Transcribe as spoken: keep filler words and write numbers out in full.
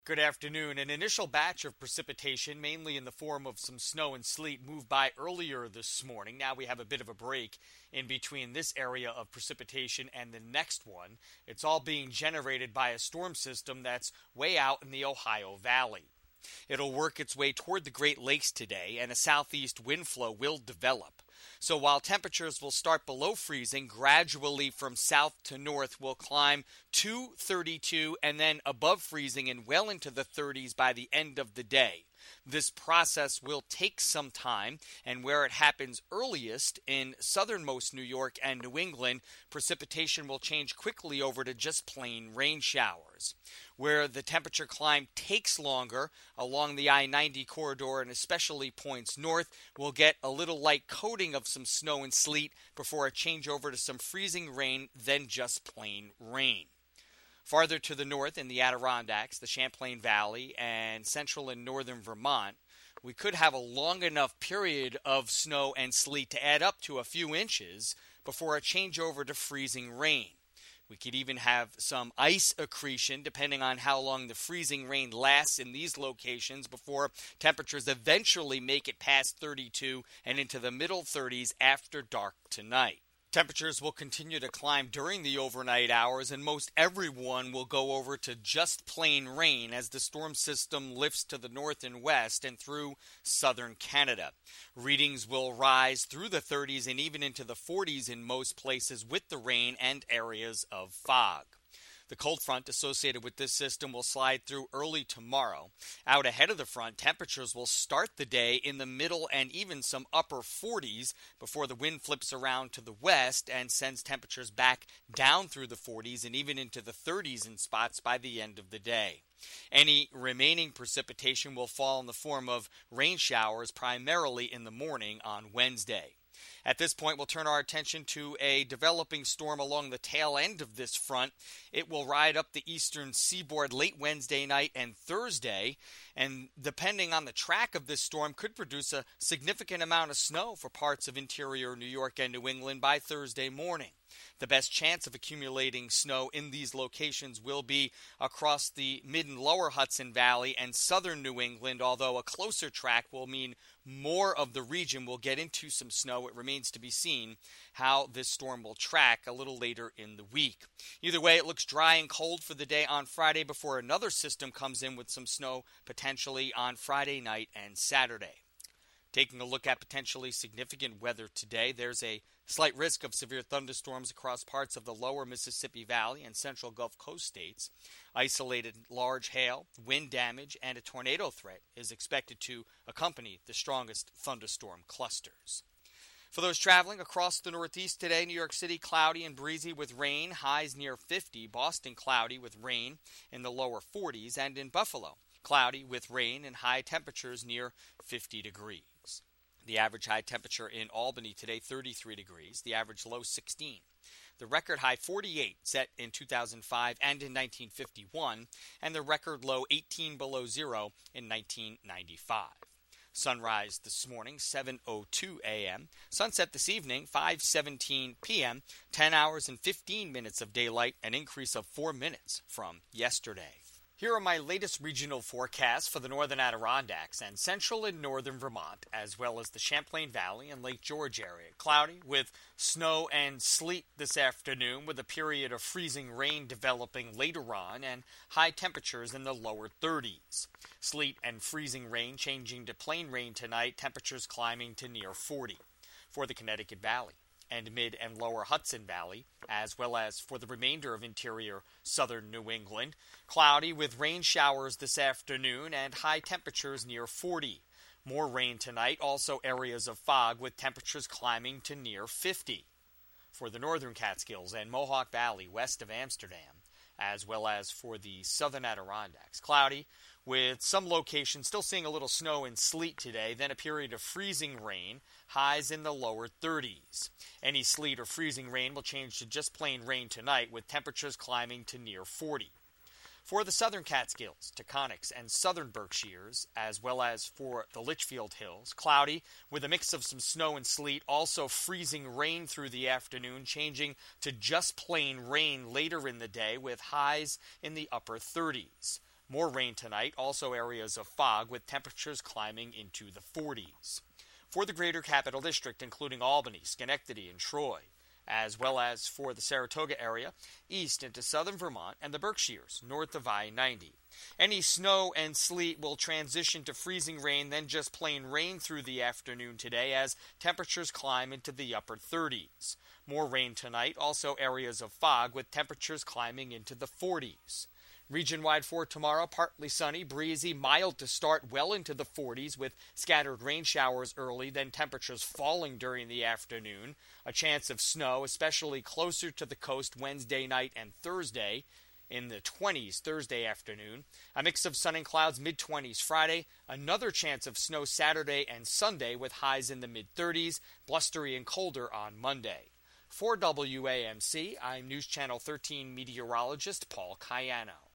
Good afternoon. An initial batch of precipitation, mainly in the form of some snow and sleet, moved by earlier this morning. Now we have a bit of a break in between this area of precipitation and the next one. It's all being generated by a storm system that's way out in the Ohio Valley. It'll work its way toward the Great Lakes today, and a southeast wind flow will develop. So while temperatures will start below freezing, gradually from south to north will climb to thirty-two and then above freezing and well into the thirties by the end of the day. This process will take some time, and where it happens earliest in southernmost New York and New England, precipitation will change quickly over to just plain rain showers. Where the temperature climb takes longer, along the I ninety corridor and especially points north, we'll get a little light coating of some snow and sleet before a change over to some freezing rain, then just plain rain. Farther to the north in the Adirondacks, the Champlain Valley, and central and northern Vermont, we could have a long enough period of snow and sleet to add up to a few inches before a change over to freezing rain. We could even have some ice accretion depending on how long the freezing rain lasts in these locations before temperatures eventually make it past thirty-two and into the middle thirties after dark tonight. Temperatures will continue to climb during the overnight hours, and most everyone will go over to just plain rain as the storm system lifts to the north and west and through southern Canada. Readings will rise through the thirties and even into the forties in most places with the rain and areas of fog. The cold front associated with this system will slide through early tomorrow. Out ahead of the front, temperatures will start the day in the middle and even some upper forties before the wind flips around to the west and sends temperatures back down through the forties and even into the thirties in spots by the end of the day. Any remaining precipitation will fall in the form of rain showers primarily in the morning on Wednesday. At this point, we'll turn our attention to a developing storm along the tail end of this front. It will ride up the eastern seaboard late Wednesday night and Thursday, and depending on the track of this storm, could produce a significant amount of snow for parts of interior New York and New England by Thursday morning. The best chance of accumulating snow in these locations will be across the mid and lower Hudson Valley and southern New England, although a closer track will mean more of the region will get into some snow. It remains to be seen how this storm will track a little later in the week. Either way, it looks dry and cold for the day on Friday before another system comes in with some snow potentially on Friday night and Saturday. Taking a look at potentially significant weather today, there's a slight risk of severe thunderstorms across parts of the lower Mississippi Valley and central Gulf Coast states. Isolated large hail, wind damage, and a tornado threat is expected to accompany the strongest thunderstorm clusters. For those traveling across the Northeast today, New York City cloudy and breezy with rain, highs near fifty. Boston cloudy with rain in the lower forties, and in Buffalo cloudy with rain and high temperatures near fifty degrees. The average high temperature in Albany today, thirty-three degrees. The average low, sixteen. The record high, forty-eight, set in two thousand five and in nineteen fifty-one, and the record low, eighteen below zero, in nineteen ninety-five. Sunrise this morning, seven oh two a.m. Sunset this evening, five seventeen p.m. ten hours and fifteen minutes of daylight, an increase of four minutes from yesterday. Here are my latest regional forecasts for the northern Adirondacks and central and northern Vermont, as well as the Champlain Valley and Lake George area. Cloudy with snow and sleet this afternoon, with a period of freezing rain developing later on, and high temperatures in the lower thirties. Sleet and freezing rain changing to plain rain tonight, temperatures climbing to near forty. For the Connecticut Valley and mid and lower Hudson Valley, as well as for the remainder of interior southern New England. Cloudy with rain showers this afternoon and high temperatures near forty. More rain tonight, also areas of fog with temperatures climbing to near fifty. For the northern Catskills and Mohawk Valley west of Amsterdam, as well as for the southern Adirondacks, cloudy with some locations still seeing a little snow and sleet today, then a period of freezing rain, highs in the lower thirties. Any sleet or freezing rain will change to just plain rain tonight, with temperatures climbing to near forty. For the southern Catskills, Taconics, and southern Berkshires, as well as for the Litchfield Hills, cloudy with a mix of some snow and sleet, also freezing rain through the afternoon, changing to just plain rain later in the day with highs in the upper thirties. More rain tonight, also areas of fog with temperatures climbing into the forties. For the greater capital district, including Albany, Schenectady, and Troy, as well as for the Saratoga area, east into southern Vermont and the Berkshires, north of I ninety. Any snow and sleet will transition to freezing rain, then just plain rain through the afternoon today as temperatures climb into the upper thirties. More rain tonight, also areas of fog with temperatures climbing into the forties. Region-wide for tomorrow, partly sunny, breezy, mild to start, well into the forties with scattered rain showers early, then temperatures falling during the afternoon. A chance of snow, especially closer to the coast Wednesday night and Thursday, in the twenties Thursday afternoon. A mix of sun and clouds, mid-twenties Friday. Another chance of snow Saturday and Sunday with highs in the mid-thirties, blustery and colder on Monday. For W A M C, I'm News Channel thirteen meteorologist Paul Cayano.